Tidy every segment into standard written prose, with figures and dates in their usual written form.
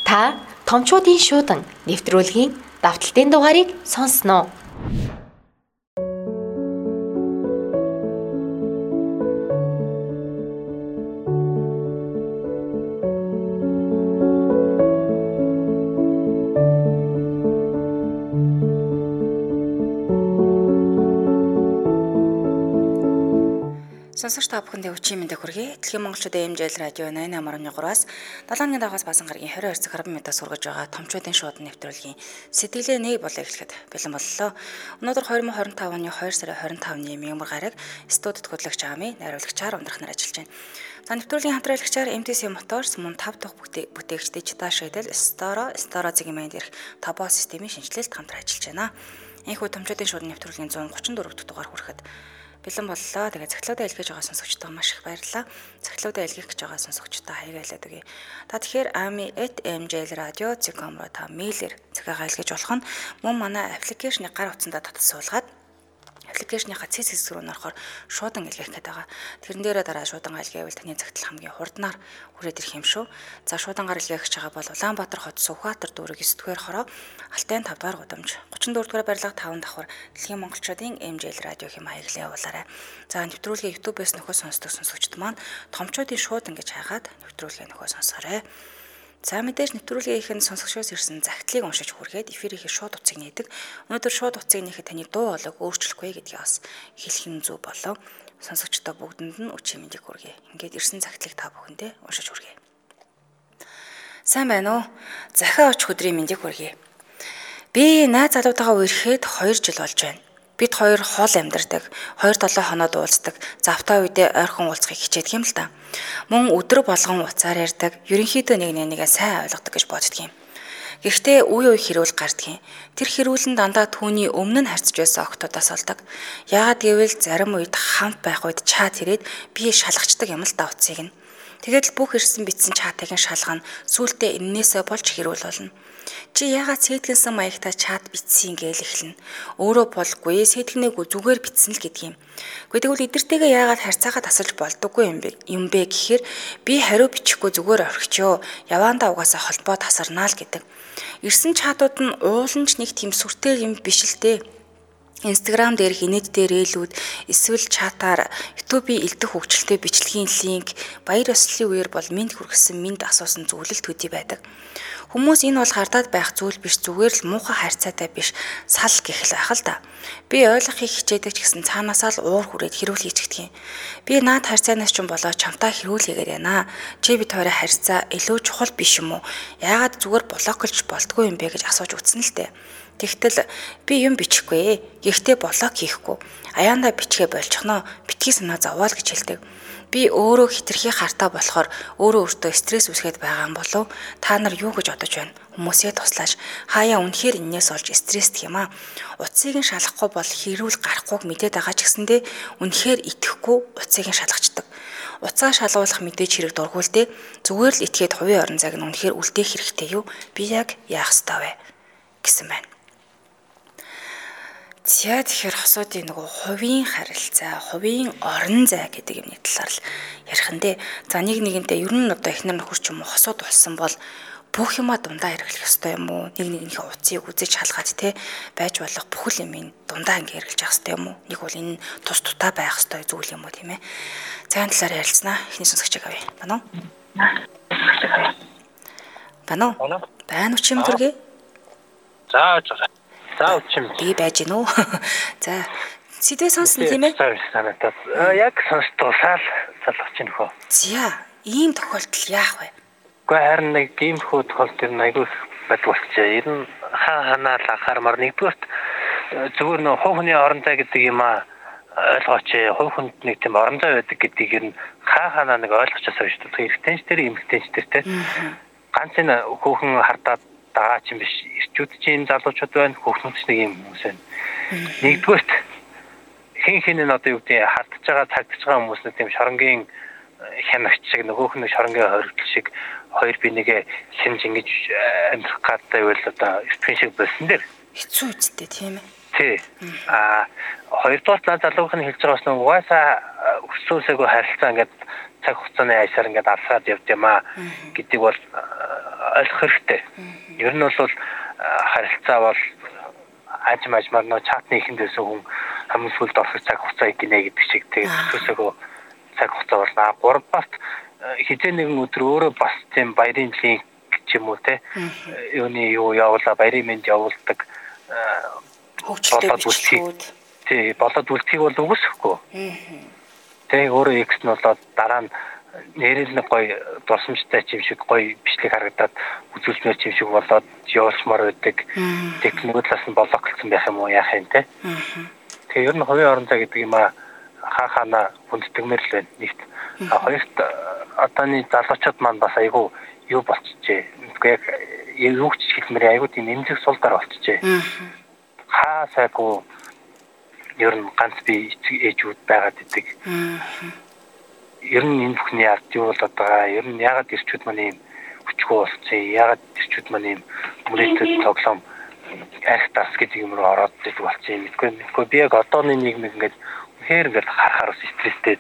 Та томчуудын шуудан нэвтрүүлгийн давталтын дугаарыг сонсноо. Сонсогч та бүхэндээ өчигдөр мэндийг хүргэе. Дэлхийн монголчуудын эмжээл радио 88.3-аас 70-ны дагаас басан гарагийн 22 цаг 10 минутаас сургаж байгаа томчуудын шуудан нэвтрүүлгийн сэтгэлээ нэг болоо эхлэхэд бэлэн боллоо. Өнөөдөр 2025 оны 2 сарын 25-ны мянмар гараг студид хөтлөгч Ами найруулагчаар ундрах нар ажиллаж байна. За нэвтрүүлгийн хамтраалагчаар MTC Motors мөн 5 дахь бүтээгч Digital Shuttle Storo зэгийн майнд ирэх тобо системийн шинжилэлд хамтран ажиллаж байна. Энэхүү томчуудын шуудан нэвтрүүлгийн 134 дахь дугаар хүрэхэд бэлэн боллоо. Тэгээ захидлуудаа илгээж байгаа сонсогчдоо маш их баярлалаа. Захидлуудаа илгээх гэж байгаа сонсогчдоо хаягайлаад өгье. Та тэгэхээр ami@mjlradio.com руу та мэйлэр захиагаа илгээж болох нь мөн манай аппликейшны гар утсандаа татсуулгаад аппликейшныхаа цэц хэсэг рүү нөрөхөөр шуудан илгээх гэдэг байгаа. Тэрэн дээрээ дараа шуудан илгээвэл таны захидал хамгийн хурднаар хүрээд ирэх юм шүү. За шуудангаар илгээх гэж байгаа бол Улаанбаатар хот Сүхбаатар дүүрэг 9-р хороо Алтай 5 дугаар гудамж 34-р барилга 5 давхар Дэлхийн монголчуудын MJL радио хэм хаяглан явуулаарай. За нэвтрүүлгээ YouTube-с нөхөө сонсдог сонсогчд маань томчуудын шуудан гэж хайгаад нэвтрүүлгээ нөхөө сонсоорой. За мэдээж нэвтрүүлгийнхээ сонсогчоос ирсэн загтлыг уншиж хүргээд эфирийнхээ шууд утсыг нээдэг. Өнөөдөр шууд утсыг нээхэд таны дуу хоолойг өөрчлөхгүй гэдгийг бас хэлэх нь зөв болов. Сонсогчдоо бүгдэнд нь өчигдөр мэндийг хүргэе. Ингээд ирсэн загтлыг та бүхэндээ уншиж хүргэе. Сайн байна уу? Захиа очих өдрийн мэндийг хүргэе. Би найз залуутайгаа үерхэд 2 жил болж байна. Бид хоёр хоол амьдардаг, 2-7 хоноод уулздаг, завтай үедээ ойрхон уулзахыг хичээдэг юм л да. Мөн өдөр болгон уцаар ярьдаг, ерөнхийдөө нэг нэгээ сайн ойлгодог гэж боддөг юм. Гэхдээ үе хэрүүл гардаг юм. Тэр хэрүүл нь дандаа түүний өмнө нь харьцаж байсан октоодоос олдог. Яагаад гэвэл зарим үед хамт байх үед чат ирээд би шалгачдаг юм л да утсыг нь. Тэгээд л бүх ирсэн битсэн чатыг нь шалгана. Сүүлдээ энээсээ болж хэрүүл болно. Чи яагаад сэтгэлсэн маягтаа чат битсэн гээл эхэлнэ. Өөрөө болгүй сэтгэнээгүй зүгээр битсэн л гэдэг юм. Гэхдээ тэгвэл эдэртэйгээ яагаад харьцаагаа тасалж болдоггүй юм бэ гэхээр би хариу бичихгүй зүгээр орхичоо. Яваандаа угаасаа холбоо тасарнаа л гэдэг. Ирсэн чатууд нь ууланч нэг тийм сүртэй юм биш л дээ. Instagram дээрх инээдтэй рээлүүд эсвэл чатаар YouTube-ийн элдэх хөгжилтэй бичлэгийн линк баяр ёслолын үеэр бол минт хүргэсэн минт асуусан зүйлэл төдий байдаг. Хүмүүс энэ бол гардаад байх зүйл биш зүгээр л муухай харьцаатай биш сал гэх л байх л да. Би ойлгохыг хичээдэг ч гэсэн цаанаасаа л уур хүрээд хэрүүл хийчихдэг юм. Би наад харьцаанаас ч юм болоо чамтай хэрүүл хийгээд байна. Чи бид хоёрын харьцаа илүү чухал биш юм уу? Яагаад зүгээр блоколж болтгүй юм бэ гэж асууж үтсэн л дээ. Тэгтэл би юм бичихгүй. Гэхдээ блок хийхгүй. Аяандаа бичгээ болчихноо. Битгий санаа зовоол гэж хэлдэг. Би өөрөө хитрхи хартаа болохоор өөрөө өөртөө стресс үүсгээд байгаа юм болов та нар юу гэж бодож байна? Хүмүүсээ туслаач. Хаяа үнэхээр энээс олж стресстэй юм аа. Утсыг нь шалгахгүй бол хэрүүл гарахгүйг мэдээд байгаа ч гэсэндээ үнэхээр итгэхгүй утсыг нь шалгачдаг. Уцаа шалгуулах мэдээж хэрэг дургуул дээ. Зүгээр л итгээд хувийн орон зайг нь үнэхээр үлдээх хэрэгтэй юу? Би яг яах ёстой вэ? Гэсэн байна. За тэгэхээр хосуудын нөгөө хувийн харилцаа, хувийн орон зай гэдэг юмны талаар л ярих нь дээ. За нэгнтэй ер нь одоо эхнэр нөхөр ч юм уу хосууд болсон бол бүх юма дундаа хэрэглэх ёстой юм уу? Нэгнийхээ утсыг үзэж халгаад те байж болох бүхэл юмыг дундаа ингэ хэрэглэж явах ёстой юм уу? Нэг бол энэ тус тутаа байх ёстой зүйл юм уу тийм ээ? За энэ талаар ярилцсанаа. Эхний сонсогчийг авъя. Бано? Бано? Байна уу чим төргий? За үчим. Би байж гинөө. За сэдвээ сонсон тийм ээ? Яг сонсдоо салгаж ийн хөө. За ийм тохиолдол яах вэ? Гэхдээ харин нэг ийм тохиолдол нь айгүй бод болчихжээ. Ер нь ханаа л анхаармаар нэгдүгээрт зүгээр нөө хувь хүний орон зай гэдэг юм аа ойлгооч. Хувь хүнд нэг тийм орон зай байдаг гэдгийг ер нь ханаа нэг ойлгочоосоо гэж боддог. Эрэгтэйч дээр эмэгтэйч дээр те. Ганц энэ хүүхэн хардаад дагаа ч юм биш. Ирчүүд чинь залуучууд байна, хүүхнүүд ч нэг юм хүмүүс байна. Нэгдүгээрт хин нь одоо юу гэдэг хардж байгаа цагдж байгаа хүмүүс нэг тийм шоронгийн хянагч шиг нөгөөх нь шоронгийн хоригдол шиг хоёр би нэгэ хинж ингэж амьдрах гадтай байл одоо спин шиг болсон дээр хэцүү үстэй тийм ээ. Тий. Хоёрдугаар залуугийн хэлж байгаас нь угаасаа өсөөсөөгөө харилцаа ингээд цаг хугацааны аясаар ингээд алсаад явд юм аа гэдэг бол ойлгох хэрэгтэй. Ер нь бол харилцаа бол ажмаар нөө чатны ихэндээс хүн хамгийн сүүлд орох цаг хугацаа гинэ гэдэг шиг тэгээд төсөөгөө цаг хугацаа болно. 3-аас хизээ нэгэн өдөр өөрөө бас тийм баярын линк ч юм уу те юуны юу явуулаа баярын мэнд явуулдаг хөгжөлтэй бичлэгүүд болоод үлдхийг бол үгүйсэхгүй. Тэ өөрөө X нь болоод дараа нь нэрэл нэг гоё дурсамжтай юм шиг гоё бичлэг харагдаад үзүүлмээр юм шиг болоод явуулмаар байдаг. Техникүүд талаас нь боловчлсон байх юм уу яах юм те. Тэгээ ер нь хувийн орон зай гэдэг юм хаана хүндэтгмээр л байна нэгт. Хоёрт одооний залуучууд маань бас айгүй юу болчихжээ. Яг юу ч хэлмээр айгүй тийм эмзэг сулдаар болчихжээ. Хаа сайгүй ер нь ганц би ээжүүд байгаад идэг. Ер нь энэ бүхний ард юу болоод байгаа? Ер нь ягаад ирчүүд маань юм хүчгүй болсон? Ягаад ирчүүд маань юм мөрөдөд тоглоом арх тас гэдэг юм руу ороод идэг болсон юм. Мэдгүй би яг одооны нийгмийг ингээд үнэхээр ингээд харахаар стресстэй.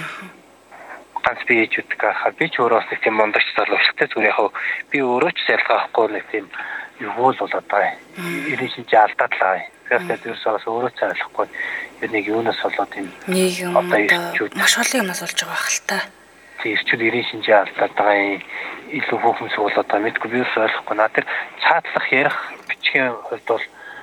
Ганц би ээжүүд гахаа би ч өөрөө бас тийм мондагч залуучтай зүгээр яг би өөрөө ч сайлгаахгүй нэг тийм юу л болоод байгаа. Ирэн шинжээ алдаад л байгаа. Тэгэхээр тэрсээс өөрөө ч ойлгохгүй. Бид нэг юунаас болоод тийм нийгэм маш олон юмас болж байгаа хэл та. Тийм ирчүүд ирэн шинжээ алдаад байгаа юм. Илүү хөөхмс болоод байгаа. Мэдгүй би өөрөө ойлгохгүй. Наа тэр цаатлах ярих бичгийн хувьд бол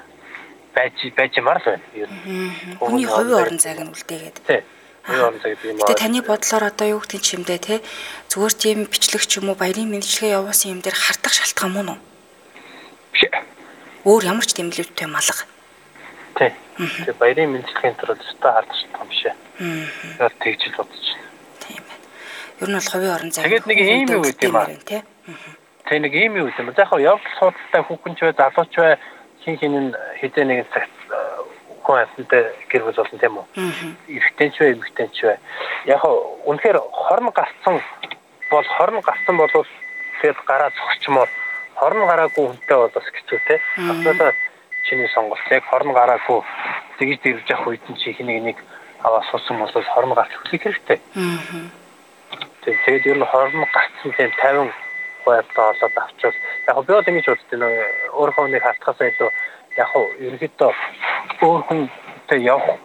байж ямар л байна. Ер нь. Хүний хувийн орон зайг нь үлдээгээд. Тийм. Хувийн орон зай гэдэг юм аа. Гэтэ таны бодлоор одоо юу гэдэг юм бэ те? Зүгээр тийм бичлэг ч юм уу баярын мэндчлэгээ явуулсан юм дээр хардах шалтгаан мөн үү? Биш. Өөр ямар ч тэмүүлэлттэй малга. Тий. Тэгээ баярын мэндчлэгийн төрөл өстой хардах шалтгаан биш ээ. Тэгэхээр тэгж л бодож байна. Тийм байна. Ер нь бол хувийн орон зай. Тэгээд нэг ийм юу гэдэг юм аа. Тэг нэг ийм юу гэдэг юм. За яг явдал судалтай хүүхэн ч бай, залууч бай, хин хэдэн нэгэн цагт хүн амьтантай гэр бүл болсон тийм үү? Эрэгтэй ч бай, эмэгтэй ч бай. Яг үнэхээр хорн гарцсан бол тэгээд гараа зогсчмоор хорн гараагүй хүнтэй бол бас хэцүү те. Асуудал чиний сонголт яг хорн гараагүй тэгж дэрвж явах үед нь чи хэнийг аваа суусан бол хорн гарч хүлээх хэрэгтэй. Тэгээд ер нь хорн гарцсан тийм 50 гоётой болоод авчвал яг би бол ингэж боддог нөө өөрөө нэг халтгаас илүү яг ерөнхийдөө өөр хүнтэй явах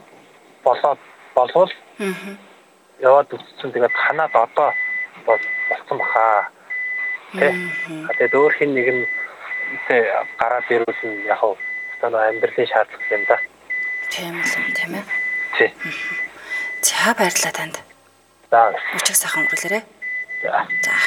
болвол яваад үтсэн тэгээд ханаад одоо болсон баха. Тэгээд өөр хин нэг нь гараад ирүүлсэн яг одоо амьдралын шаардлага юм да. Тийм л тийм ээ. Тий. За баярлалаа танд. За. Өчиг сайхан өнгөрүүлээрэ. За.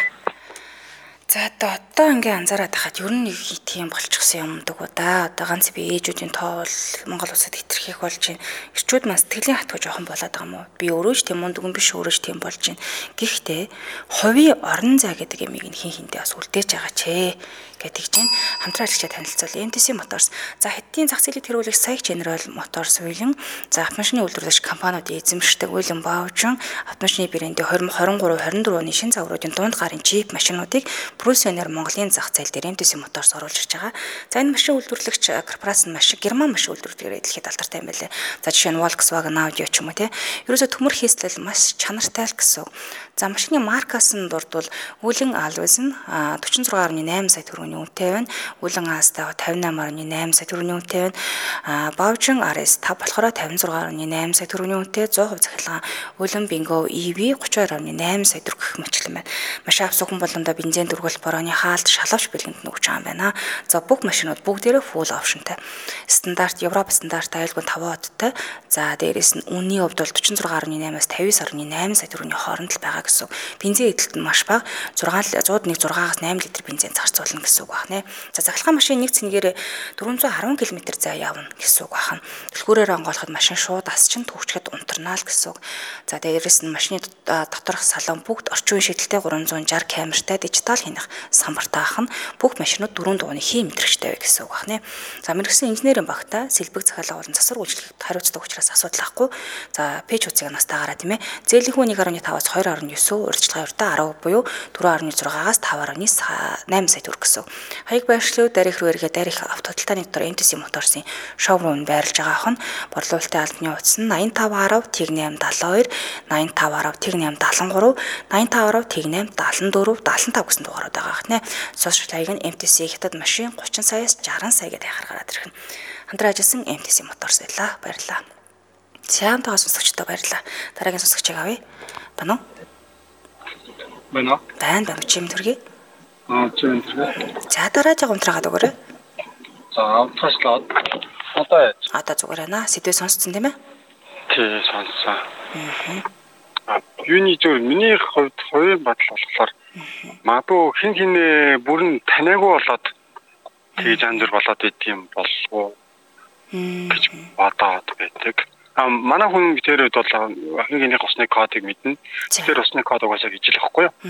За одоо ингээ анзаараад хахад ер нь нэг тийм болчихсон юмдаг уу да. Одоо ганц би ээжүүдийн тоо бол Монгол улсад хэтэрхийх болж байна. Ирчүүд маань сэтгэлийн хатгүй жоохон болоод байгаа юм уу? Би өөрөө ч тийм мундагэн биш өөрөө ч тийм болж байна. Гэхдээ хувийн орон зай гэдэг ямиг хин хинтэй бас үлдээж байгаа ч гэдэг чинь хамтран ажиллагчаа танилцуул MTC Motors. За хэдийн зах зээлийг тэргүүлэх Сая General Motors уйлан за автомашины үйлдвэрлэгч компаниудын эзэмшдэг уйлан Baojun автомашины брэндийн 2023-24 оны шинэ загваруудын дунд гарын Jeep машинуудыг Prussian-аар Монголын зах зээл дээр MTC Motors оруулж ирж байгаа. За энэ машин үйлдвэрлэгч корпорац нь герман машин үйлдвэрлэлээр дэлхийд алдартай юм байлээ. За жишээ нь Volkswagen, Audi ч юм уу те. Ерөөсө төмөр хийслэл маш чанартай л гэсэн. За машины маркаас нь дурдвал Үлэн Alvis нь 46.8 сая төгрөгийн үнэтэй байна. Үлэн Asta 58.8 сая төгрөгийн үнэтэй байна. Baojun RS 5 болохоор 56.8 сая төгрөгийн үнэтэй 100% захиалгаан. Үлэн Bingo EV 32.8 сая төгрөг гэх мэтлэн байна. Машин авсан хүн болгондоо бензин дөрвөл борооны хаалт шалавч бэлгэнд нөгж байгаа юм байна. За бүх машинууд бүгдээрээ full optionтай. Стандарт Европ стандарт аюулгүй 5 одтой. За дээрээс нь үнийн хувьд бол 46.8-аас 59.8 сая төгрөгийн хооронд л байгаа гэсэн. Бензин эдэлт нь маш бага 106-аас 8 литр бензин зарцуулна гэсэн үг байна. За захиргаан машин нэг цэнгээр 410 км зай явна гэсэн үг байна. Түлхүүрээр онгоолоход машин шууд асчин төвчгэд унтарнаа л гэсэн үг. За дээрээс нь машины доторх салон бүгд орчин үеийн шийдэлтэй 360 камертай дижитал хянах самбартай ахна бүх машинууд 4 дугууны хий мэдрэгчтэй вэ гэсэн үг байна. За мэрэгсэн инженерийн багтаа сэлбэг захиалга болон засвар үйлчлэгт хариуцдаг учраас асуудал ахгүй. За пэйж хуцыг нас таагараа тийм ээ. Зээлийнхүү 1.5-аас 2.9 урьдчилгаа өртөө 10 буюу 4.6-аас 5.8 сая төгрөг гэсэн. Хаяг байршлууд дарих руу эргээ дарих автоталтааны дотор MTC Motors-ын шоурум байрлаж байгаа хон борлуулалтын албаны утас нь 8510-872 8510-873 8510-874 75 гэсэн дугаар ороод байгаа гэх нэ. Сошиал хаяг нь MTC хятад машин 30 саяас 60 сая гэдэг хаягаар гараад ирэх нь. Хамтран ажилласан MTC Motors байлаа. Баярлалаа. Цаантайгаа сонсогчдоо баярлалаа. Дараагийн сонсогчийг авъя. Бано. Бано. Байн чим төргий. Чим төргий. За дараа жаа унтраагаад өгөөрэй. За авцааслаад одоо зүгээр байна. Сэдвээ сонсцсон тийм ээ? Тий, сонссон. Юуны зөв миний хувьд хоёрын батал болохоор магадгүй хин хинээ бүрэн таниагүй болоод тэгж анзар болоод идэм болов гэж бодоод байдаг. Манай хүн битэрүүд бол хамгийн их усны кодыг мэднэ. Тэр усны код угаасаа гэж л байхгүй юу?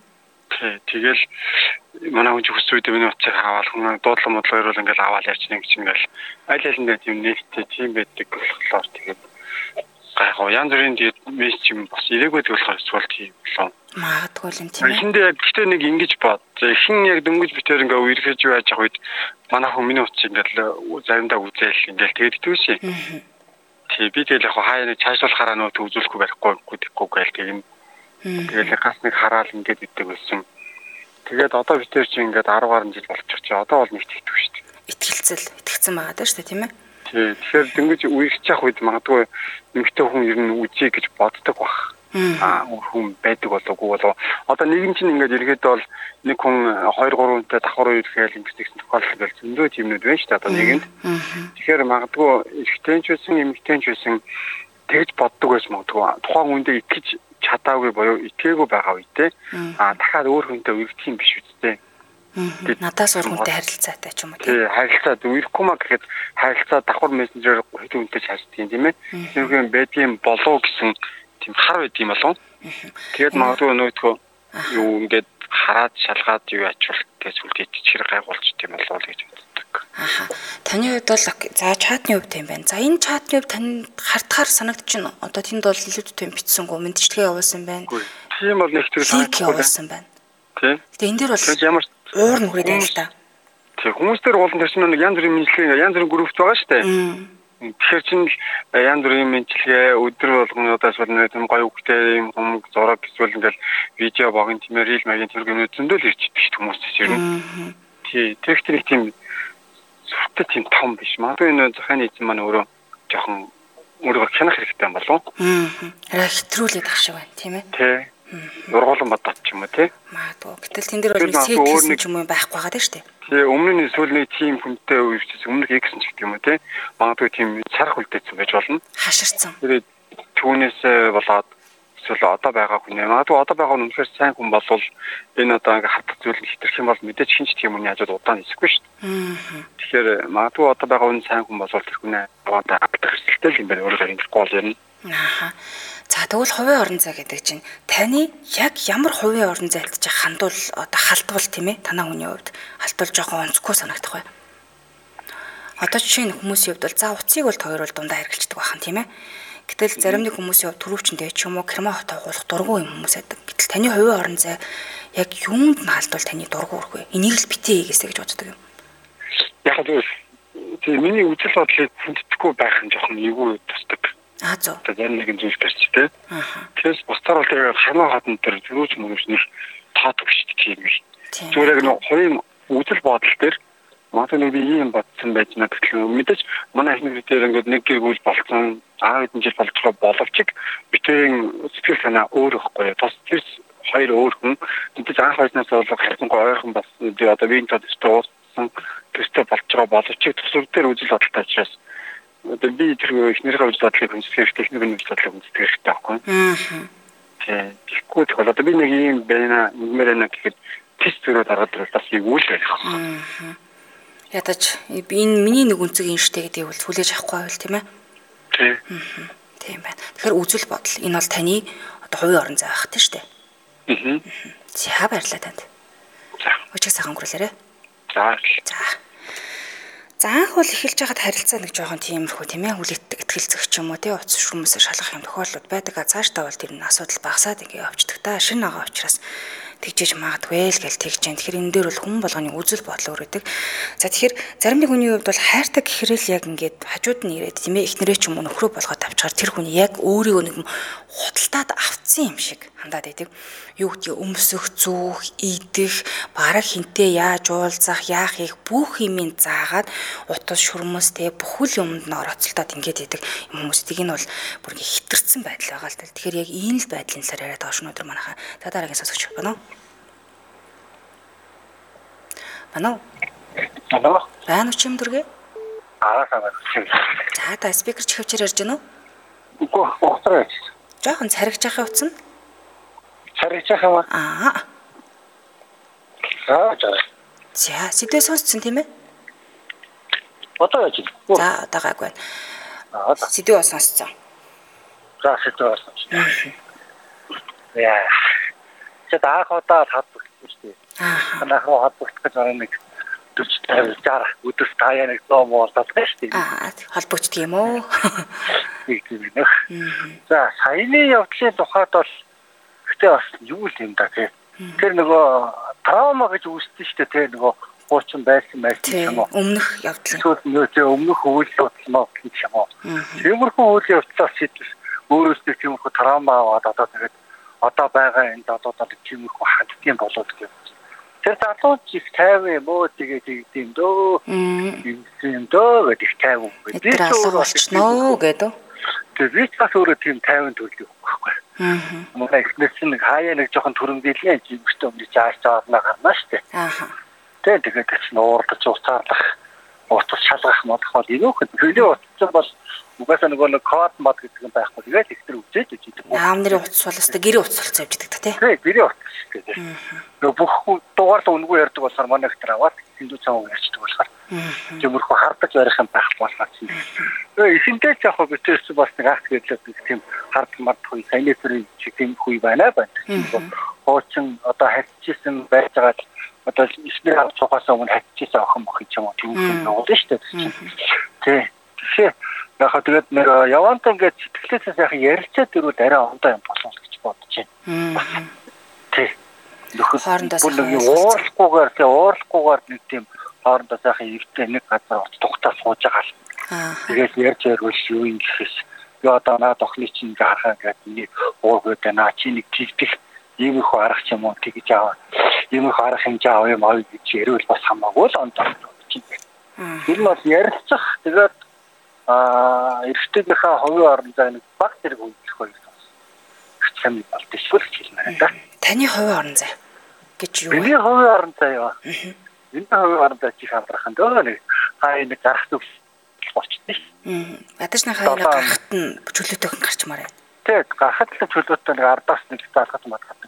Тэгэл манай хүн хүссэн үед миний утсыг хаавал хүн дуудлага модлогоор л ингээл аваад ярьчихна гэж ингээл аль алиндаа тийм нээлттэй тийм байдаг болохоор тэгээд гайхав янз бүрийн тэгээд мессеж юм бас ирээгүй болохоор эсвэл тийм болов. Магадгүй юм тийм ээ. Эхэндээ яг гэхдээ нэг ингэж бод. Хин яг дөнгөж битэр ингээ үерхэж байж байгаа үед манай хүн миний утсыг ингээл заримдаа үзээл ингээл тэгээд итгүүшээ. Тий би тэгэл яг хаяа цаашлуулахаараа нөт үзүүлэхгүй байхгүй гээл тийм. Тэгэл гас нэг хараал ингээд идэг байсан. Тэгээд одоо битэр чи ингээд 10 гаруй жил болчих чи одоо бол нэг итгэв шүү дээ. Итгэцэн байгаа даа шүү дээ тийм ээ. Тий тэгэхээр дөнгөж үерхэж явах үед магадгүй нэмэгтэй хүн ер нь үжиг гэж боддог бах. Хүн байдаг болоогүй болоо. Одоо нэгэн чинь ингээд ирэхэд бол нэг хүн 2 3 үнэтэй давхар үерхээл ингэсэн тохиолдол бол зөндөө тиймнүүд байна шүү дээ одоо нэгэнд. Тэгэхээр магадгүй эрэгтэйч байсан эмэгтэйч байсан тэгж боддог байж магадгүй. Тухайн үндэ итгэж чадаагүй боёо итгээгүй байгаа үедээ дахиад өөр хүнтэй үерхэх юм биш үстэй. Надаас өөр хүнтэй харилцаатай ч юм уу тийм. Харилцаа үерхгүй маа гэхэд харилцаа давхар мессенжер хэд хүнтэй чааждаг юм тийм ээ. Тэрхүү байдгийн болоо гэсэн тийм хар байд юм болов. Тэгээд магадгүй нөөдгөө юу ингээд хараад шалгаад юу ачвал гэж үлдээд чир гайгуулч тийм болов гэж боддог. Таны хувьд бол за чатны хувьд юм байна. За энэ чатны хувьд танд хартахаар санагдчихна. Одоо тэнд бол илүү тийм битсэнгүү мэдчилгээ явуулсан байна. Тийм бол нэг тийм санагдсан байна. Тийм. Тэгээ энэ дээр бол ямар уур нүрээд байна л да. Тийм хүмүүс дээр болон төрсөн нэг янз бүрийн мэдлэг янз бүрийн группт байгаа шүү дээ. Тэгэхээр чинь янз бүрийн мэдлэгээ өдөр болгоно удаас болно тийм гоё үгтэй юм хүмүүс зураг эсвэл ингээл видео богино тийм рил магийн тэр юмнууд зөндөл ирж идэх шүү хүмүүсээс ер нь. Тийм. Техник тийм сүртэй тийм том биш. Магадгүй энэ захааны эзэн маань өөрөө жоохон өөрийгөө хянах хэрэгтэй юм болов уу? Арай хэтрүүлээд ах шиг байна тийм ээ. Тийм. Нургуулсан бодоод ч юм уу тий. Магадгүй. Гэтэл тэн дээр бол сэтгсэн ч юм уу байхгүй байгаа даа шүү дээ. Тий, өмнө нь эсвэл нэг тийм хүнтэй үерчээс өмнөх X ч гэдэг юм уу тий. Магадгүй тийм царах үлдээсэн байж болно. Хаширсан. Тэгээд түүнээс болоод эсвэл одоо байгаа хүн магадгүй одоо байгаа нь үнэхээр сайн хүн болвол энэ одоо ингээ хатах зүйл хитрэх юм бол мэдээж хинч тийм хүний хажууд удаан хийхгүй шүү дээ. Тэгэхээр магадгүй одоо байгаа хүн сайн хүн болвол тэр хүнээ аваад авах хэрэгтэй юм байна. Өөрөөр хэлбэл гол юм. За тэгвэл хувийн орон зай гэдэг чинь таны яг ямар хувийн орон зайлд чи хандвал одоо халтвал тийм ээ танаа хүний хувьд халтвал жоохон онцгүй санагдах бай. Одоо жишээ нь хүмүүсийн хувьд бол за утсыг бол тойрол дундаа хэргэлцдэг байхан тийм ээ. Гэтэл зарим нэг хүмүүсийн хувьд төрөвчөндөө ч юм уу кермо хот агуулах дургу юм хүмүүс байдаг. Гэтэл таны хувийн орон зай яг юунд нь халтвал таны дургу үргүй. Энийг л битээ хийгээсэй гэж боддог юм. Яг л тийм миний үжил бодлыг хүндэтгэхгүй байх нь жоохон эвгүй тусдаг. Зөв. Тэгээд нэг зүйл гэж тий. Тэгээс бусдаар бол тэгээд ханаа хатан дээр зүрүүч мөрөж нэг таадаг биш тийм их. Зүгээр нэг хоёрын үжил бодол дээр магадгүй би ийм бодсон байж надад гэх юм. Мэдээж манай эхнэр дээр ингээд нэг гэр бүл болцсон 10 хэдэн жил болж байгаа боловч битэрийн сэтгэл санаа өөр ихгүй. Тус тэр хоёр өөр хүн. Мэдээж анх байснаас бол хатангүй ойрхон бас одоо биеийн тодорхойлсон төстэй болж байгаа боловч төсөв дээр үжил бодолтой учраас одоо би тэр эхнэрийнхээ үйл бодлыг хүндэтгэх техникийн үйл бодлыг хүндэтгэх хэрэгтэй байхгүй. Тэгэхгүй тэгэхээр одоо би нэг юм байна нэмэрэнэ гэхэд тест зөрөө дараад бас ийгүүл байх. Ядаж энэ миний нэг үнцэг юм штэ гэдэг үл хүлээж авахгүй байвал тийм ээ. Тийм байна. Тэгэхээр үзэл бодол энэ бол таны одоо хувийн орон зай байх тийм штэ. За баярлалаа танд. За. Өчиг сайхан өнгөрүүлээрэй. За. За анх бол эхэлж байхад харилцаа нэг жоохон тиймэрхүү тийм ээ үл итгэлцэх ч юм уу тий утас хүмүүсээ шалгах юм тохиолдлууд байдаг. Цаашдаа бол тэр нь асуудал багасаад ингэ явчихдаг та шинэ байгаа учраас тэгжиж магадгүй л гэж тэгж जैन. Тэгэхээр энэ дээр бол хүн болгоны үзэл бодол өөр гэдэг. За тэгэхээр зарим нэг хүний хувьд бол хайртай гэхэрэл яг ингээд хажууд нь ирээд тийм ээ эхнэрээ ч юм уу нөхрөө болгоод тавьчихаар тэр хүн яг өөрийгөө нэг худалдаад авцсан юм шиг хандаад байдаг. Юу гэдгийг өмсөх, зүүх, идэх, бараг хинтээ яаж уулзах, яах их бүх юмыг заагаад утас шүрмэс те бүхэл юмд нь орооцолтоод ингээд идэг хүмүүсийг нь бол бүр ингэ хитэрсэн байдал байгаа л да. Тэгэхээр яг ийм л байдлын талаар яриад байгаа шнө өдөр манайхаа. За дараагийн сонсогч байна уу? Байна уу? Байна уу чим дүргээ? Саваа. За та спикер чихвчээр ярьж байна уу? Үгүй ухтраа. Жохон царигч яхаа утсан? Царигч яхаа. За сэдвээ сонсцсон тийм ээ? Одоо яаж? За одоо гайгүй байна. Сэдвээ сонсцсон. За сэдвээ сонсцсон. Яа. Чи даах удаа хаддаг шүү дээ. Танах хаддаг гэж байгаа нэг 40-50 өдөрт таяа нэг ном болдог шүү дээ. Холбогч тийм үү? Тийм нэх. За саяны явдлын тухайд бол гэтээ бас юу юм да тий. Тэр нөгөө травма гэж үүсдэг шүү дээ тий нөгөө хуучин байсан юм уу? Өмнөх явдлын. Өмнөх үйл явдал гэх юм уу? Тиймэрхүү үйл явдлаас шийдэл өөрөөсөө тиймэрхүү травма аваад одоо тэгээд одоо байгаа энэ одоо тиймэрхүү ханддгийн болоод гэх. Тэр залууч их тайван юм уу тэгээд тийм дөө. юм дөө гэдэг тайван. Би ч өөрөө болчихноо гэдэг. Тэгээд би ч бас өөрөө тийм тайван төлөв байхгүй. Мөн ихнээс нэг хаяа нэг жоохон төрөмдөлгөө жимстэй өмнө чааш цаадна гарна штэ. Тэгээд ч нуурдаж уцаарлах, уцаж шалгах модох бол энүүхэд хөлийн уцсан бол угаасаа нэг код мод гэдэг юм байхгүй. Тэгээд ихтер үзээд үжидэг. Аав нарын утас бол өстой гэрээ утас болцоо явж байдаг та тий. Гэрээ утас гэдэг. Нөгөө бүх дугаар л үнгүй ярьдаг болохоор манай ихтер аваад хиндүү цаав ярьдаг болохоор тиймэрхүү хардаж барих юм байхгүй болохоор чинь. Тэгээ ихэнтэй ч яг битээс бас нэг акт гэрлээ тийм хардж мадах үе санитарын чиг тийм үе байна. Хуучин одоо хатчихсан байж байгаа одоо ихний хад цугаас өмнө хатчихсан охин мох юм уу тийм юм байна шүү дээ. Тий. Тэгэхээр яг тэгээд нэг явантан гэж сэтгэлээсээ сайхан ярилцаад ирвэл арай ондоо юм болох гэж бодож байна. Тий. Хоорондоо уурлахгүйгээр нэг тийм хоорондоо сайхан ивтэй нэг газар тугтаа сууж байгаа л. Тэгээд ярьж ярил юу юм гэхээс би одоо наад охины чинь харахаа гэдэг нэг уургууд байна. Чи нэг тэгдэх иймэрхүү арга ч юм уу тэгж аваа. Иймэрхүү арга хэмжээ авъя маа гэж ярил бас хамаагүй л ондоо чинь. Тэр нь бол ярилцах тэгээд эргэжтэйгийнхаа хувийн орон зай нэг баг зэрэг үйлдэх хоёр хэцүү юм бол тийшгүй хэлмээр да. Таны хувийн орон зай гэж юу? Миний хувийн орон зай юу? Энэ хувийн орон зай чи хамрахын дөө нэг хай нэг гарах зүг болчихсон шүү. Ядажны хаяг гарахт нь чөлөөтэй хэн гарчмаар байна. Тэг гарахт л чөлөөтэй нэг ардаас нэг залхат мадгаад.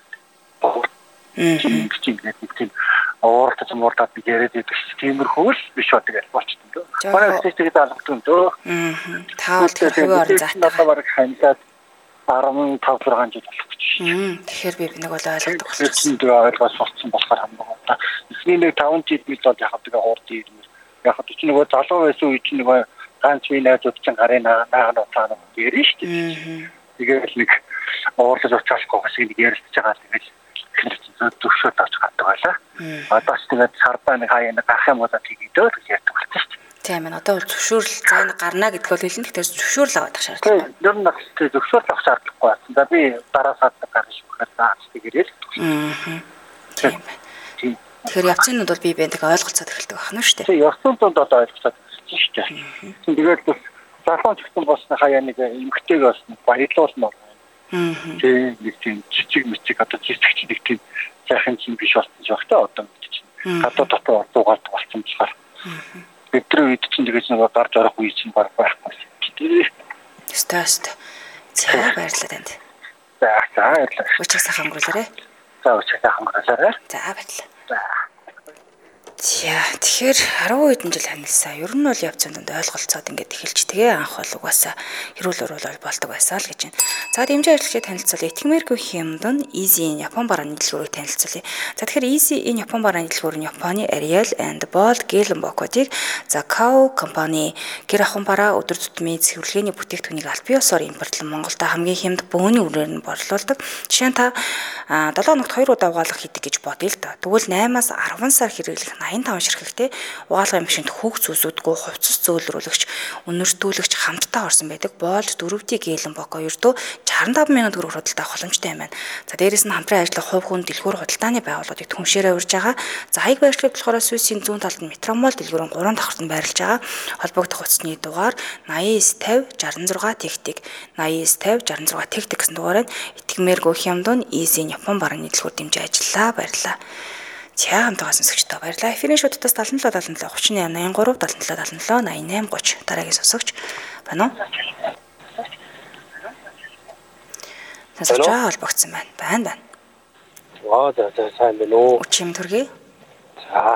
Чинь тийм ууртаж муурдаад нэг яриад идэх тиймэрхүү л биш үү тэгэл болчихсон дөө. Манай сэтгэл залгадсан дөө. Таавал хувийн орон зайтай. Одоо баг хандаад 15-6 жил болох гэж байна. Тэгэхээр би нэг бол ойлгодог болсон. Тэр ойлгож сурцсан болохоор хамаагүй. Эхний нэг 5 жил бид бол яг тэгээ хуурд ирмээр. Яг ч нөгөө залуу байсан үе чинь нөгөө ганц үе найзууд чинь гарын наагаад цаана ярина шүү дээ. Тэгээд нэг уурлаж уцаалахгүй хэсэг нэг ярилцж байгаа л тэгэл зөвшөөрөлт авч гадаг байлаа. Одоо ч тэгээд сардаа нэг хаяа нэг гарах юм уу тэгээд ярьдаг болсон шүү дээ. Тийм ээ. Одоо бол зөвшөөрөл заа гарна гэдэг бол хэлнэ. Тэгэхээр зөвшөөрөл авах шаардлагатай. Тэр нь зөвшөөрөл авах шаардлагагүй байна. За би дараа сард гарах шүүхээр заачихъя. Тийм ээ. Тэгэхээр явцынууд бол бие биентэйг ойлголцоод эхэлдэг байна шүү дээ. Тийм явцын донд одоо ойлголцоод эхэлсэн шүү дээ. Тэгээд бас залуун чигтэн болсны хаяа нэг эмгтэйг бас баярлуулмаар байна. Тийм нэг тийм жижиг мичиг одоо жижигч нэг тийм сайхан чинь биш болсон ч багтаа одоо чинь. Гадаа дотор дуугаад болсон болохоор. Өдрөө үед чинь тэгэж нэг гарч орох үе чинь баг байхгүй. Стаст. За баярлалаа танд. За баярлалаа. Өчигсээ хангуулаарай. За өчигсээ хангуулаарай. За баярлалаа. За. Тэгэхээр 10 хэдэн жил танилцсан. Ер нь бол явц зүйн донд ойлголцоод ингээд эхэлж тэгээ анх бол угаасаа хэрүүл урвал болдог байсан л гэж байна. За дэмжээ ажиллагчид танилцуулъя. Этгмээргүй Хямдан Easy Япон барааны дэлгүүрийг танилцуулъя. За тэгэхээр Easy энэ Япон барааны дэлгүүр нь Японы Ariel and Bold Gillenbokодыг Kao компани гэр ахуйн бараа өдөр тутмын цэвэрлэгээний бүтээгдэхүүнийг аль бие усаар импортлон Монголда хамгийн хямд бөөний үрээр нь борлуулдаг. Жишээ нь та 7 хоногт 2 удаа угаалга хийдэг гэж бодъё л да. Тэгвэл 8-аас 10 сар хэрэглэх 85 ширхэгтэй угаалгын машинд хүүхд зүсүүдгүй хувцас зөөлрүүлэгч, үнэртүүлэгч хамтдаа орсон байдаг. Bold 4D Gillenbok ердөө 65 мянган төгрөг худалдаа авах боломжтой юм байна. За дээрэс нь хамтран ажиллах хувь хүн дэлгүүр худалдааны байгууллагуудыг түншээрээ урьж байгаа. За хаяг байршлыг болохоор Сүйсийн зүүн талд Метромол дэлгүүрийн 3 давхартанд байрлаж байгаа. Холбогдох утасны дугаар 8950 66 тэгтэг 8950 66 тэгтэг гэсэн дугаараар Этгмээргүй Хямдан Easy Япон барааны дэлгүүр дэмжиж ажиллаа. Баярлалаа. За хамтдаа сонсогчдоо баярлалаа. Эфирийн шуудтаас 77 38 83 77 77 88 30 дараагийн сонсогч байна уу? Сонсогчоо холбогдсон байна. Байна. За сайн байна уу? Өчим төргий. За.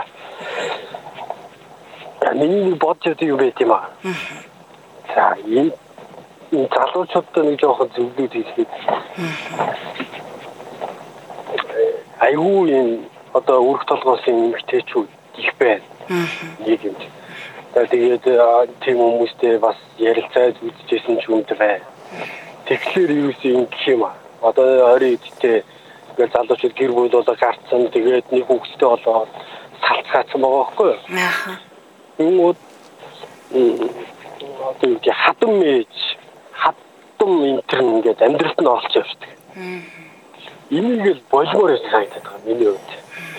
Миний бодож юу байт юм аа. За энэ залуучуудад нэг жоохон зөвлөд хийхэд. Айгүй энэ одоо өрх толгоосын эмгтээчүүд их байна. Нэг юм. Тэгээд тийм хүмүүстэй бас ярилцаад үзчихсэн ч юмд бай. Тэгэхээр юу юм гэх юм аа. Одоо орой эдтэй ингээд залуучууд гэр бүл болоо гарцсан. Тэгээд нэг хүүхэдтэй болоод салцгаацсан байгаа байхгүй юу? Юмуд одоо хатам мэж хатам интер ингээд амьдралд нь оролцож явдаг. Энийг л болмоор санагдаад байгаа миний хувьд.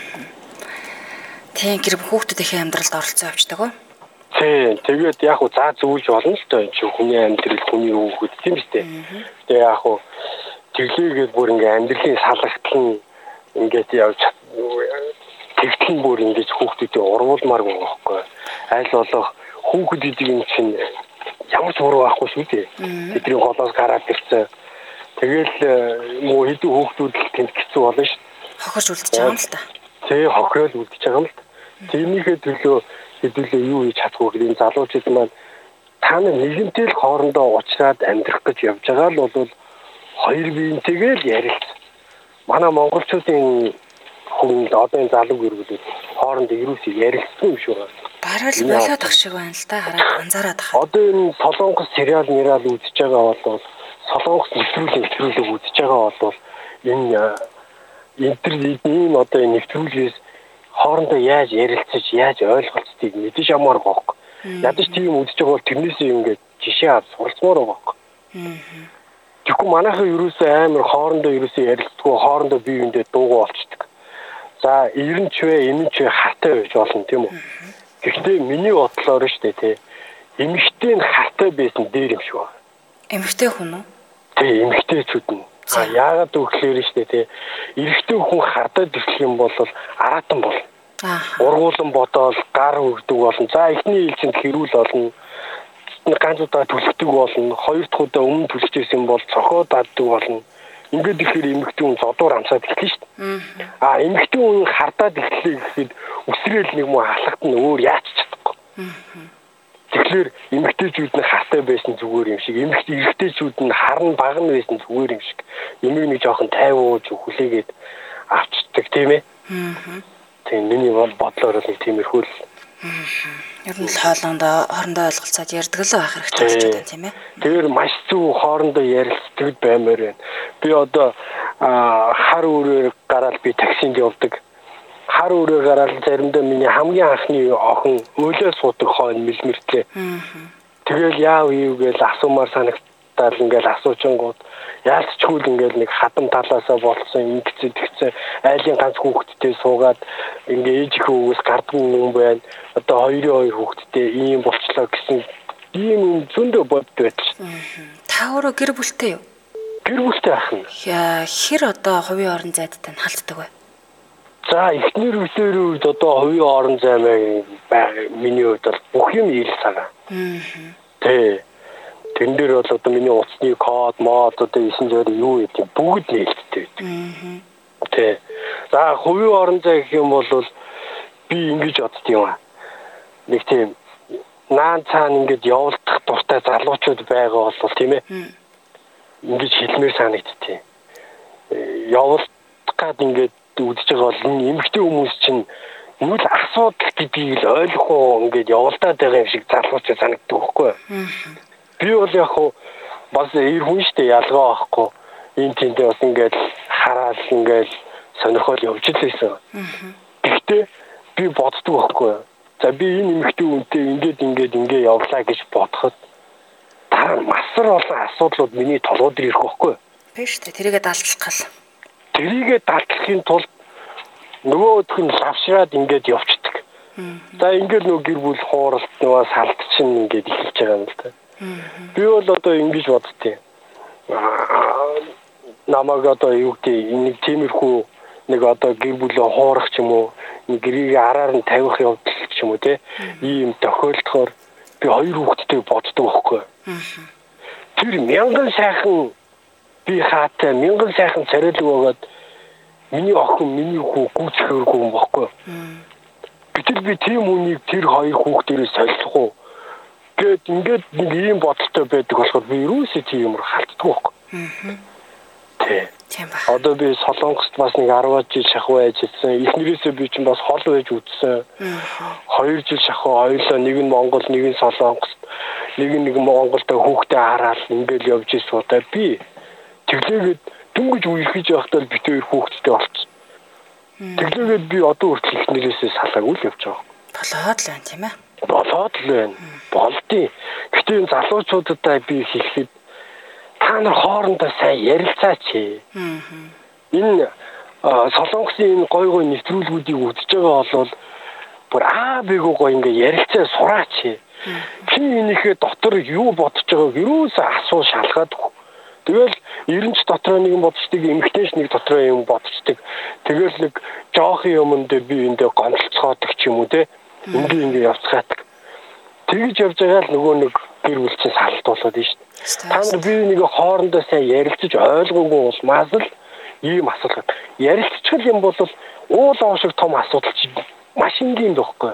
Тийм гэр хүүхдүүдийнхээ амьдралд оролцоо авчдаг уу? Тийм. Тэгээд яг уу заа зөвлөж болно л доо энэ хүний амьдрал хүний хүүхэд тийм биз дээ. Тэгээд яг уу тэглээгээд бүр ингээ амьдралын салгалтал нь ингээд явж тэгтэл бүр ингэж хүүхдүүдээ урвуулмаар байгаа байхгүй. Айл болох хүүхэд гэдэг юм чинь ямар ч буруу байхгүй шүү дээ. Тэдний голоос гараад ирсэн. Тэгэл муу хэдэн хүүхдүүд л тэнд хэцүү болно шүү. Хохирж үлдчихэж байгаа юм л та. Тий, хохирол үлдчихэж байгаа юм л. Тэрнийхээ төлөө хэдүүлээ юу хийж чадахгүй гэдэг энэ залуучууд маань та нар нэгэнтэй л хоорондоо уулзраад амьдрах гэж явж байгаа л бол хоёр биентэйгээ л ярилц. Манай монголчуудын хүн одоо энэ залуу гэрүүлүүд хоорондоо ерөөсөө ярилцсан юм шүү. Бараг л болоод ах шиг байна л та хараад анзаараад ах. Одоо энэ солонгос сериал үзэж байгаа бол солонгос нэвтрүүлэг үзэж байгаа бол энэ интернетийн одоо энэ нэвтрүүлгээс хоорондоо яаж ярилцаж, яаж ойлголцдгийг мэдэж ямар гоох. Ядаж тийм үзэж байгаа бол тэрнээсээ ингээд жишээ авч суралцмаар байгаа. Тэгэхгүй манайхаа ерөөсөө амар хоорондоо ерөөсөө ярилцдаггүй, хоорондоо бие биендээ дуугаа олчдаг. За, эренчвэ, эмэнчвэ хартай байж болно тийм үү? Гэхдээ миний бодлоор шүү дээ тий. Эмэгтэй нь хартай байсан дээр юм шиг байна. Эмэгтэй хүн үү? Тий, эмэгтэйчүүд нь. Яагаад гэвэл шүү дээ тий. Эрэгтэй хүн хардаад ирэх юм бол аратан болно. Ургуулan бодоол гар өгдөг болно. За, эхний ээлжинд хэрүүл болно. Ганц удаа түлхдэг болно. Хоёр дахь удаа өмнө түлхжсэн бол цохоо даддаг болно. Ингээд ихээр эмэгтэй хүн зодуур амсаад эхлэв шүү дээ. Эмэгтэй хүн хардаад эхлэе гэхэд үсрээл нэг муу халахтан өөр яач чадахгүй. Тэгэхээр эмэгтэйчүүд нь хартай байсан зүгээр юм шиг, эрэгтэйчүүд нь харн багна байсан зүгээр юм шиг. Эмийг нэг жоохон тайвууж хүлээгээд авчдаг тийм ээ. Тийм миний бодлоор л тиймэрхүү л. Ер нь л хоорондоо ойлголцоод ярьдаг л байх хэрэгтэй болж байна тийм ээ. Тэгэхээр маш зөв хоорондоо ярилцдаг баймаар байна. Би одоо хар өрөөр гараад би таксинд явдаг. Хар өрөөр гараад заримдаа миний хамгийн анхны охин өөлөө суудаг хойно мэлмэртлээ. Тэгэл яав юу гэж асуумаар санагдтал ингээл асуучингууд яалтчгүй л ингээл нэг хатам талаасаа болцсон ингэцээ айлын ганц хүүхэдтэй суугаад ингээ ээжийнхээ өвөөс гардаг юм байна. Одоо хоёрын хоёр хүүхэдтэй ийм болчлоо гэсэн ийм зөндөө бодд байдаг. Та өөрөө гэр бүлтэй юу? Гэр бүлтэй ахна. Хэр одоо хувийн орон зайдтай нь халтдаг вэ? За эхнэр үсээр үед одоо хувийн орон зай миний хувьд бол бүх юм ил цагаа. Тэ. Тэн дээр бол одоо миний утасны код, мод одоо 900 юу гэдэг бүгд нээлттэй байдаг. Тэ. За хувийн орон зай гэх юм бол би ингэж боддгийм. Нэг тийм наан цаана ингэж явуулдах дуртай залуучууд байгаа бол тийм ээ. Ингэж хэлмээр санагдтыг. Явуулах гад ингэж үдчихэж байгаа бол энэ эмэгтэй хүмүүс чинь юу л асуудал гэдгийг л ойлгох уу ингэж явуулдаад байгаа юм шиг залуучууд санагддаг байхгүй. Би бол яг хуу бас ир хүн штэ ялгаа байхгүй. Энэ тэндээ бас ингэж хараал ингэж сонирхол явж лээсэн. Гэхдээ би боддог байхгүй. За би энэ эмэгтэй үнтэй ингээд явлаа гэж бодоход дараа масар олон асуудлууд миний толгойд ирэх байхгүй. Тийм шүү дээ. Тэрийгэ далдлах гал. Тэрийгэ далдлахын тулд нөгөөх нь лавшраад ингээд явчихдаг. За ингээд нөгөө гэр бүл хууралт нөгөө салт чинь ингээд эхэлж байгаа юм л та. Би бол одоо ингэж боддتي. Намайг одоо юу гэдэг нэг тиймэрхүү нэг одоо гэр бүлээ хуурах ч юм уу нэг гэрийг араар нь тавих явдал ч юм уу те ийм тохиолдохоор би хоёр хүүхэдтэй боддог байхгүй. Тэр мянган сайхан би хаатай мянган сайхан царилэг байгаад миний охин миний хүү гүйцэхэргүй юм байхгүй. Гэтэл би тийм үнийг тэр хоёр хүүхдээрээ солих уу гэд ингээд нэг ийм бодолтой байдаг болохоор би юусээ тийм юмр халтдаг байхгүй. Тийм ба. Одоо би Солонгост бас нэг 10 жил шахуу ажилласан. Эхнэрээсээ би чинь бас хол байж үдсэн. 2 жил шахуу хоёулаа нэг нь Монгол, нэг нь Солонгост, нэг Монголд хүүхдээ хараал ингээл явж ирсэн удаа би тэглээгээд дүнгэж үерхэж явахдаа би тэр хүүхдтэй болчихсон. Тэглээгээд би одоо хүртэл эхнэрээсээ салаагүй л явж байгаа. Болоод л байна тийм ээ. Болоод л байна. Болдیں۔ Гэтэ энэ залуучуудаа би хэлэхэд та нар хоорондоо сайн ярилцаач. Энэ Солонгосын энэ гой нэвтрүүлгүүдийг үзэж байгаа бол бүр бэгөө гой ингээ ярилцаа сураач. Чи энийхээ дотор юу бодож байгааг юусаа асуу шалгаадаг. Тэгэл 90 дотроо нэг юм бодчихдаг, эмэгтэйч нэг дотроо юм бодчихдаг. Тэгэл нэг жоохон юмд би эндээ гомдлцохоодаг ч юм уу те. Ингээ явцгаадаг. Тэгж явж байгаа л нөгөө нэг гэр бүл чинь салт болоод байна шүү дээ. Та нар би нэг хоорондоо сайн ярилцаж ойлгоогүй улмаас л ийм асуудал. Ярилцчих юм бол уул оошиг том асуудал чинь маш энгийн байхгүй.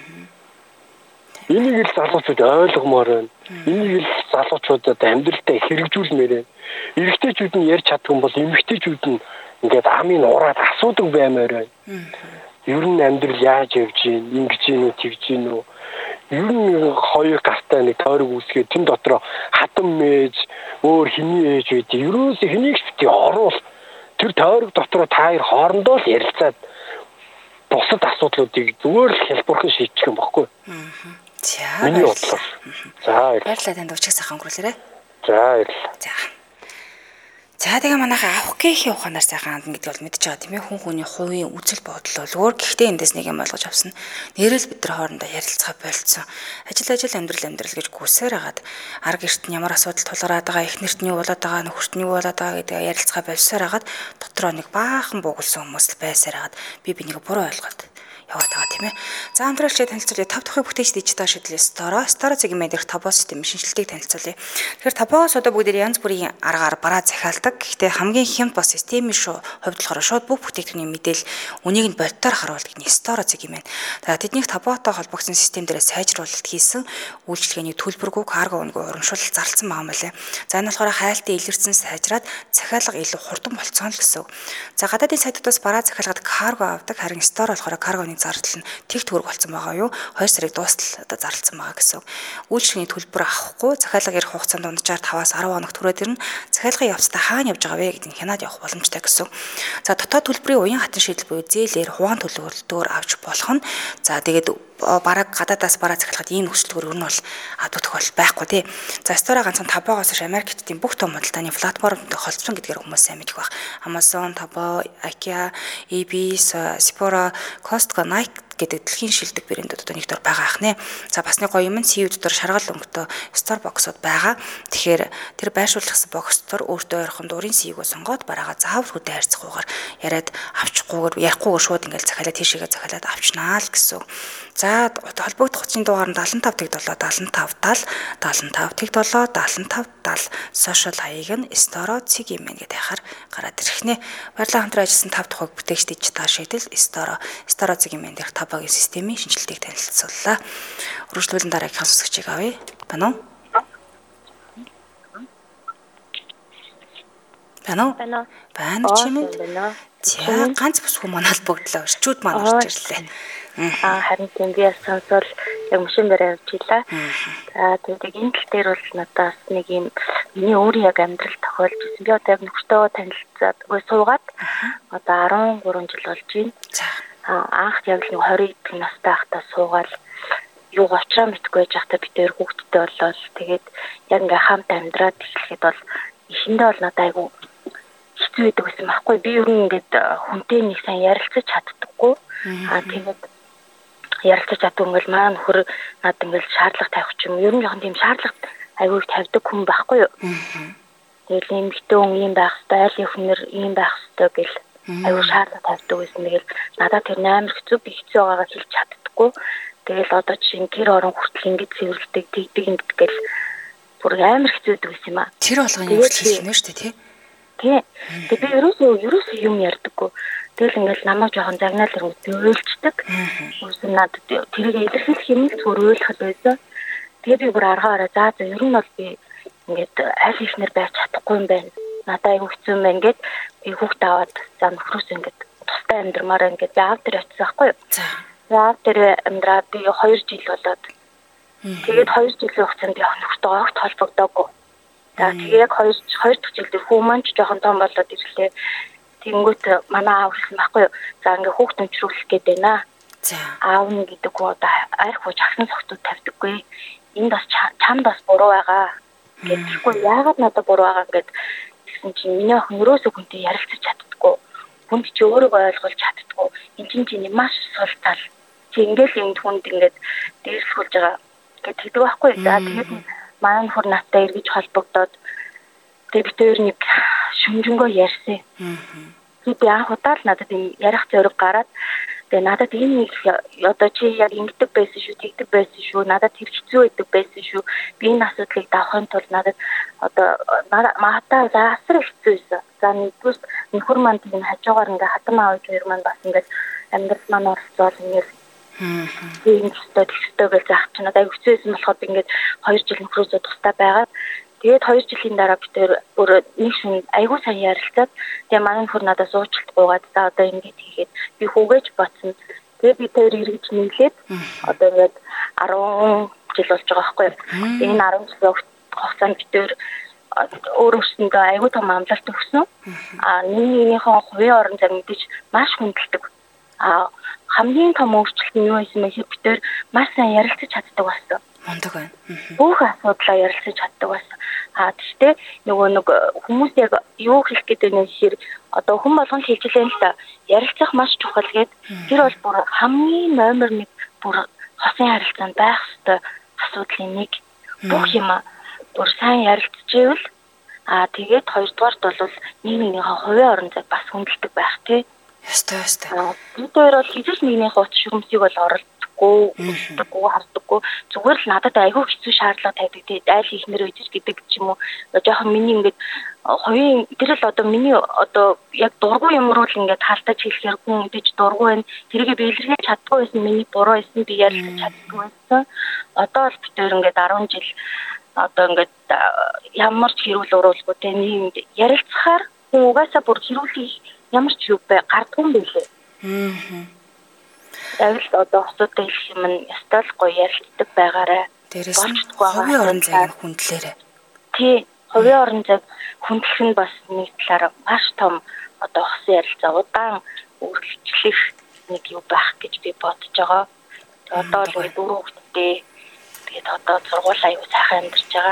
Энийг л залуучууд ойлгомоор байна. Энийг л залуучуудад амьдралдаа хэрэгжүүлмээр байна. Эрэгтэйчүүд нь ярьж чаддаг юм бол эмэгтэйчүүд нь ингээд амын ураад асуудаг баймаар байна. Ер нь амьдрал яаж явж гин, ингэж гин үү, тэгж гин үү. Ер нь хоёр гартаа нэг тойрог үсгээд тэн дотроо хатан мэж, өөр хиний ээж үед ерөөс хэнийг ч бити оруул. Тэр тойрог дотроо та хоёр хоорондоо л ярилцаад бусад асуудлуудыг зүгээр л хэлбэрхэн шийдчих юм баггүй. За. Миний бодлоор. За. Баярлалаа танд уучиг сайхан өнгөрүүлээрэ. За баярлалаа. За тэгээ манайхаа авах гэхийн ухаанаар сайхан хандна гэдэг бол мэдчихэж байгаа тийм ээ. Хүн хүний хувийн үзэл бодол бол өөр. Гэхдээ эндээс нэг юм ойлгож авсан. Нэрэл бид нар хоорондоо ярилцгаа болцсон. Ажил амьдрал гэж гүсээр хагаад арга эрт нь ямар асуудал тулгараад байгаа, их нэрт нь юу болоод байгаа, нөхөрт нь юу болоод байгаа гэдэг ярилцгаа болсоор хагаад дотроо нэг баахан буугалсан хүмүүс л байсаар хагаад би бинийг буруу ойлгоод яваад байгаа тийм ээ. За хамтрaalчид танилцуулъя. 5 дахь бүтээгч дижитал шийдэл Стора сегмент дэх тобоо систем шинжилтийг танилцуулъя. Тэгэхээр тобоос одоо бүгдээр янз бүрийн аргаар бараа захиалдаг. Гэхдээ хамгийн хямд бас системийн хувьд болохоор шууд бүх бүтээгдэхүүний мэдээлэл үнийг нь бодтоор харуулдаг нэг Стора сегмент. За тэднийг тобоотой холбогдсон систем дээр сайжруулалт хийсэн үйлчилгээний төлбөргүй карго өнгө урамшуулалт зарласан байгаа юм байна. За энэ болохоор хайлтын илэрсэн сайжраад захиалга илүү хурдан болцсон л гэсэн. За гадаадын сайтуудаас бараа захиалгад карго авдаг, харин Стора болохоор каргоны зардал нь тэг төгрөг болсон байгаа юу? 2 сарыг дуустал одоо зарласан байгаа гэсэн. Үйлчлэгийн төлбөр авахгүй захиалга ирэх хугацаанд дунджаар 5-аас 10 хоног түрээд ирнэ. Захиалгын явцдаа хаана явж байгаа вэ гэдгийг хянаад явах боломжтой гэсэн. За дотоод төлбөрийн уян хатан шийдэл буюу зээлээр хуваан төлөвлөлтөөр авч болох нь. За тэгээд бараг гадаадаас бараа захиалгад ийм нөхцөлтөөр өрнө бол авдаг тохиолдол байхгүй тий. За Стора ганцхан Тобоогоос Америктийн бүх том худалдааны платформтой холбосон гэдгээр хүмүүс сайн мэдэх баг. Amazon, Тобоо, IKEA, eBay, Sephora, Costco, Nike гэдэг дэлхийн шилдэг брэндүүд одоо нэгдүгээр байгаа ахнэ. За бас нэг гоё юм CU дотор шаргал өнгөтэй Store боксууд байгаа. Тэгэхээр тэр байршуулсан бокс дотор өөртөө ойрхон дурын CU-г сонгоод бараагаа заавал хөдөө хайрцахгүйгээр яриад авчихгүйгээр ярихгүйгээр шууд ингээл захиалаад тийшээгээ захиалаад авчнаа л гэсэн. За холбогдох хүчний дугаар нь 75 тэг 7 75 70 75 тэг 7 75 70 сошиал хаяг нь Store сегмент гэдэг хахаар гараад ирэх нэ. Баярлалаа хамтран ажилласан 5 дахь бүтээгч дижитал шийдэл Store сегмент дэх холбоогийн системийн шинжилгээг танилцууллаа. Үргэлжлүүлэн дараагийнхаа сонсогчийг авъя. Байна уу? Байна чимээ. За ганц бус хүмүүс манайд бүгдлээ. Орчууд маань орж ирлээ. Харин тийм би сонсвол яг машин дээр явж илаа. За тэгээд энэ тал дээр бол надаас нэг юм миний өөрийн яг амьдрал тохиолж ирсэн. Би одоо яг нөхөртөө танилцаад суугаад одоо 13 жил болж байна. Анх яг нэг 20 дэх настай байхдаа суугаад юу очроо мэдгүй байж байхдаа бид хоёр хүүхэдтэй болол тэгээд яг ингээ хамт амьдраад эхлэхэд бол эхэндээ бол надад айгу хэцүү байдаг байсан байхгүй. Би ер нь ингээд хүнтэй нэг сайн ярилцаж чаддаггүй. Тэгээд ярилцаж чаддаг ингээл маань нөхөр надад ингээл шаардлага тавих ч юм. Ер нь жоохон тийм шаардлага айгу тавьдаг хүн байхгүй юу. Тэгээд эмэгтэй хүн юм байх хэрэгтэй, айл өхнөр юм байх хэрэгтэй гэл айгу шаардлага тавьдаг байсан. Тэгэл надад тэр амар хэцүү би хэцүү байгаагаа хэлж чаддаггүй. Тэгэл одоо чинь гэр орон хүртэл ингэж цэвэрлдэг, тэгдэг ингэж гэл бүр амар хэцүүдэг байсан юм аа. Тэр болгоны юм хэлнэ шүү дээ тий. Тий. Тэгээд би ерөөсөө юм ярьдаггүй. Тэгэл ингээл намайг жоохон загнаал ирэнгүүт өөлчдөг. Үгүй надад тэрийг илэрхийлэх юм зүгээр өөлөхөд байсан. Тэгээд би бүр аргаараа за ер нь бол би ингээд аль ихнэр байж чадахгүй юм байна. Надад аягүй хэцүү юм байна гэд би хүүхд аваад за нөхрөөс ингээд тустай амьдрмаар ингээд аав дээр очсон байхгүй юу. За аав дээр амьдраад би 2 жил болоод тэгээд 2 жилийн хугацаанд би нөхөртөө огт холбогдоогүй. За тэгээ яг 2 дахь жил дээр хүү маань ч жоохон том болоод ирлээ. Тэнгүүт манай аав хэлсэн байхгүй юу. За ингээ хүүхд өнчрүүлэх гээд байна. За аав нь гэдэг нь одоо арх бууж агсан согтууд тавьдаггүй. Энд бас чамд бас буруу байгаа. Гэдэггүй яагаад надад буруу байгаа гэд гэсэн чинь миний охин өрөөсөө хүнтэй ярилцаж чаддаггүй. Хүнд чи өөрийгөө ойлгуулж чаддаггүй. Энд чинь маш сул тал. Чи ингээл энд хүнд ингээд дээрлүүлж байгаа гэдэг байхгүй. За тэгээд маань нөхөр надтай эргэж холбогдоод тэгээд бид хоёр нэг шүнжэнгөө ярьсан. Би анх удаа л надад юм ярих зориг гараад тэгээд надад энэ нэг одоо чи яг ингэдэг байсан шүү, тэгдэг байсан шүү, надад тэр хэцүү байдаг байсан шүү. Би энэ асуудлыг давахын тулд надад одоо маатаа заасар хэцүү байсан. За нэгдүгээр нөхөр маань тийм хажуугаар ингээ хатам аав хоёр маань бас ингээ амьдрал маань оролцоод ингээ тийм төстэй гэж заах чинь надад хэцүүсэн болохоор ингээд 2 жил нөхрөөсөө тустай байгаад тэгээд 2 жилийн дараа бид бүр нэг шин айгуу сайн ярилцаад тэгээд манай нөхөр надад суучлалт гуйгаад за одоо ингэж хийгээд би хүүгээж боцсон. Тэгээд бид хоёр эргэж нийлээд одоо ингээд 10 жил болж байгаа байхгүй юу. Энэ 10 жил хугацаанд бид хоёр өөрөөсөндөө айгуу том амлалт өгсөн. Нэгнийхээ хувийн орон зай мэдээж маш хүндэлдэг. Хамгийн том өөрчлөлт нь юу байсан бэ гэхээр бид хоёр маш сайн ярилцаж чаддаг болсон. Мундаг байна. Бүх асуудлаа ярилцаж чаддаг болсон. Гэхдээ нөгөө нэг хүмүүс яг юу хэлэх гэдэг нь шир одоо хүн болгон хэлжлээ л та ярилцах маш чухал гэд тэр бол бүр хамгийн номер 1 бүр хосын харилцаанд байх ёстой асуудлын нэг. Бүх юм бүр сайн ярилцчихвэл тэгээд хоёрдугаарт бол нэгнийхээ хувийн орон зай бас хүндэлдэг байх тий. Ястай. Бид хоёр бол хизээс нэгнийхээ утас шүмсийг бол оролдохгүй, харддаггүй. Зүгээр л надад айгүй хэцүү шаардлага тавьдаг тий. Айл ихнэр үжиж гэдэг ч юм уу. Жохон миний ингээд хувийн тэр л одоо миний одоо яг дургүй юм руу л ингээд хаалтаж хэлэхээр хүн идэж дургүй байна. Тэрийг би илэрхийлж чаддгүй байсан. Миний буруу байсан. Би ярилцаж чаддгүй байсан. Одоо л бид хоёр ингээд 10 жил одоо ингээд ямар ч хэрүүл уруулгүй тий. Нийгэмд ярилцахаар хүн угаасаа бүр хэрүүлэх ямар ч юу бай гардгүй юм билээ. Яг л одоо асуудал хэлэх юм нь ястал гоё ярилцдаг байгаарай. Дээрээс хувийн орон зайг хүндлээрэй. Тий, хувийн орон зайг хүндлэх нь бас нэг талаараа маш том одоо хосын ярилцаа удаан үргэлжлэх нэг юу байх гэж би бодож байгаа. Одоо л нэг дөрөв хүүхэдтэй тэгээд одоо сургуулаа аюу сайхан амьдарч байгаа.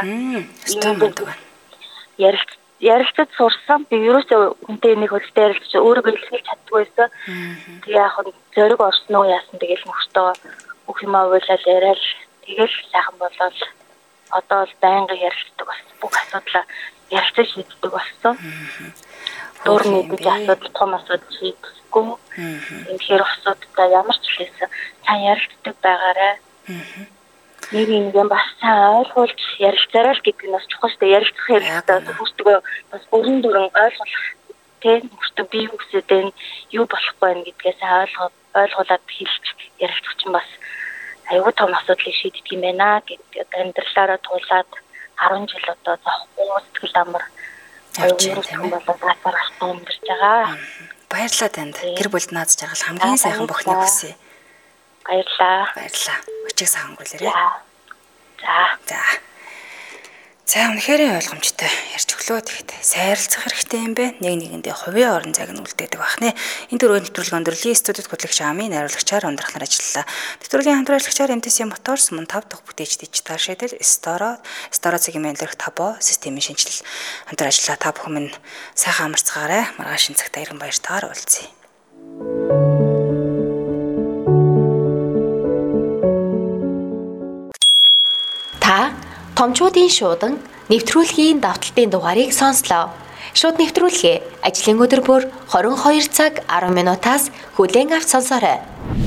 Ярилцаж сурсан. Би ерөөсөө хүнтэй нэг хөлтэй ярилцаж өөрийгөө илэрхийлж чаддгүй байсан. Тэгээ яг нь зориг орсон уу яасан тэгэл мөхтөө бүх юм авуулаад яриад тэгэл сайхан болоод одоо л байнга ярилцдаг болсон. Бүх асуудлаа ярилцаж шийддэг болсон. Дөрний гэж асуудал том асуудал шийдэхгүй. Тэгэхээр асуудалтай ямар ч хэлсэн сайн ярилцдаг байгаарай. Нэг юм бас сайн ойлгуулж ярилцаарай л гэдэг нь бас чухал шүү дээ. Ярилцах хэрэгтэй. Хүүхдгөө бас бүрэн дүрэн ойлгох тийм өөртөө бие үсэдэн юу болохгүй байна гэдгээс ойлгуулад хэлж ярилцах чинь бас аюу том асуудлыг шийдэх юм байна гэдэг амьдралаараа туулаад 10 жил одоо зоохгүй сэтгэл амар аюулгүй болоод гацархтай амьдарч байгаа. Баярлалаа танд. Гэр бүлд наад жаргал хамгийн сайхан бүхнийг хүсье. Баярлалаа. Өчиг сайн өнгөрүүлээрэй. За. За үнэхээр ойлгомжтой ярьж өглөө тэгэхэд сайрлцах хэрэгтэй юм бэ. Нэг нэгэндээ хувийн орон зайг нь үлдээдэг бахны. Энэ дөрвөн нэвтрүүлгийн өндөрлөлийн студид хөтлөгч Амийн найруулагчаар ундрахнаар ажиллалаа. Нэвтрүүлгийн хамтраалагчаар MTC Motors мөн 5 дахь бүтээч дижитал шийдэл Storo цагийн менежер Табо системийн шинжилэл хамтран ажиллаа. Та бүхэн минь сайхан амарцгаарай. Маргааш энэ цагта иргэн баяртайгаар уулзъя. Та томчуудын шуудан нэвтрүүлгийн давталтын дугаарыг сонслоо. Шууд нэвтрүүлгээ ажлын өдөр бүр 22 цаг 10 минутаас хүлээн авч сонсоорой.